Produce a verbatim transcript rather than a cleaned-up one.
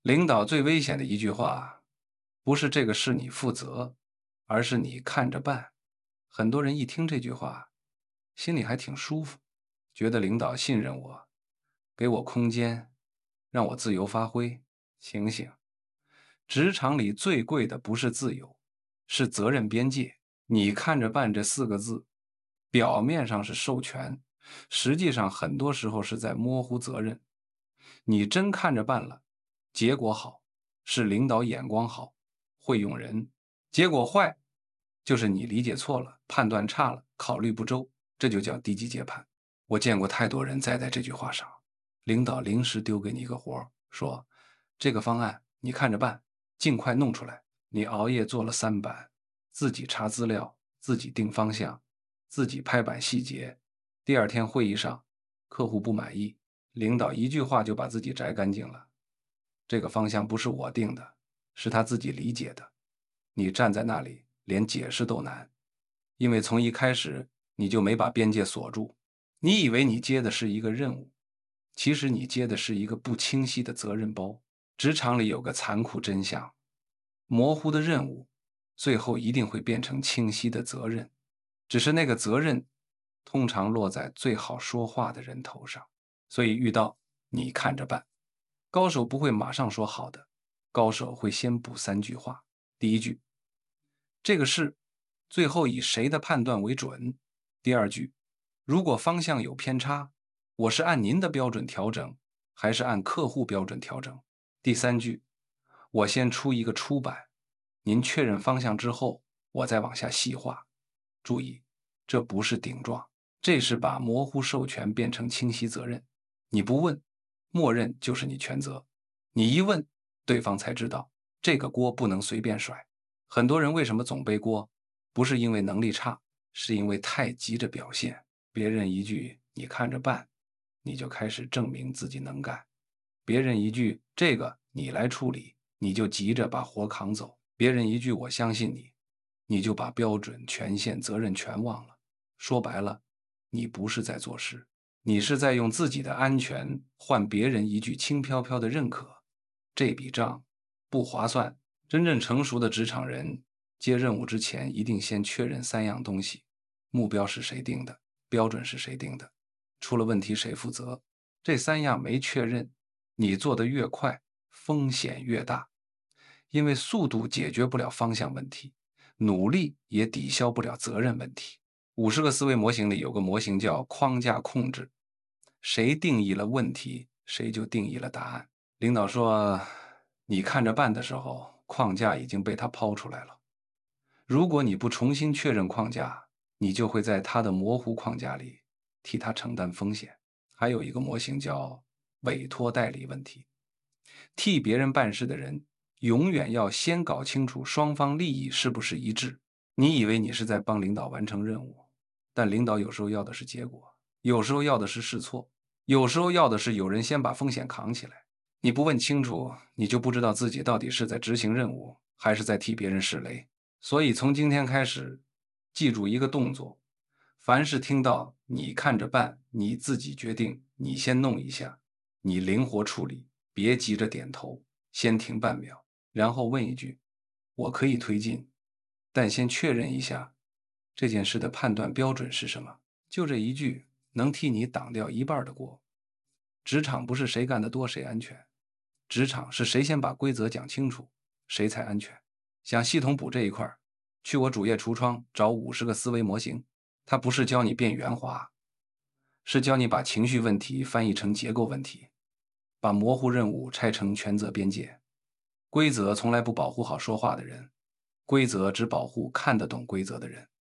领导最危险的一句话，不是这个事你负责，而是你看着办。很多人一听这句话，心里还挺舒服，觉得领导信任我，给我空间，让我自由发挥。醒醒，职场里最贵的不是自由，是责任边界。你看着办这四个字，表面上是授权，实际上很多时候是在模糊责任。你真看着办了，结果好，是领导眼光好，会用人；结果坏，就是你理解错了，判断差了，考虑不周，这就叫低级接盘。我见过太多人栽在这句话上，领导临时丢给你一个活，说这个方案你看着办，尽快弄出来。你熬夜做了三版，自己查资料，自己定方向，自己拍板细节。第二天会议上，客户不满意，领导一句话就把自己摘干净了。这个方向不是我定的，是他自己理解的。你站在那里，连解释都难，因为从一开始你就没把边界锁住。你以为你接的是一个任务，其实你接的是一个不清晰的责任包。职场里有个残酷真相，模糊的任务，最后一定会变成清晰的责任，只是那个责任通常落在最好说话的人头上。所以遇到你看着办，高手不会马上说好的，高手会先补三句话。第一句，这个事最后以谁的判断为准？第二句，如果方向有偏差，我是按您的标准调整，还是按客户标准调整？第三句，我先出一个初版，您确认方向之后，我再往下细化。注意，这不是顶撞，这是把模糊授权变成清晰责任。你不问，默认就是你全责；你一问，对方才知道这个锅不能随便甩。很多人为什么总背锅？不是因为能力差，是因为太急着表现。别人一句“你看着办”，你就开始证明自己能干；别人一句“这个你来处理”，你就急着把活扛走；别人一句“我相信你”，你就把标准、权限、责任全忘了。说白了，你不是在做事，你是在用自己的安全换别人一句轻飘飘的认可。这笔账不划算。真正成熟的职场人接任务之前，一定先确认三样东西：目标是谁定的，标准是谁定的，出了问题谁负责。这三样没确认，你做得越快，风险越大。因为速度解决不了方向问题，努力也抵消不了责任问题。五十个思维模型里有个模型叫框架控制，谁定义了问题，谁就定义了答案。领导说你看着办的时候，框架已经被他抛出来了。如果你不重新确认框架，你就会在他的模糊框架里替他承担风险。还有一个模型叫委托代理问题，替别人办事的人永远要先搞清楚双方利益是不是一致。你以为你是在帮领导完成任务，但领导有时候要的是结果，有时候要的是试错，有时候要的是有人先把风险扛起来。你不问清楚，你就不知道自己到底是在执行任务，还是在替别人施雷。所以从今天开始，记住一个动作，凡是听到你看着办，你自己决定，你先弄一下，你灵活处理，别急着点头，先停半秒，然后问一句，我可以推进，但先确认一下这件事的判断标准是什么。就这一句能替你挡掉一半的锅。职场不是谁干得多谁安全，职场是谁先把规则讲清楚，谁才安全。想系统补这一块，去我主页橱窗找五十个思维模型，它不是教你变圆滑，是教你把情绪问题翻译成结构问题，把模糊任务拆成权责边界。规则从来不保护好说话的人，规则只保护看得懂规则的人。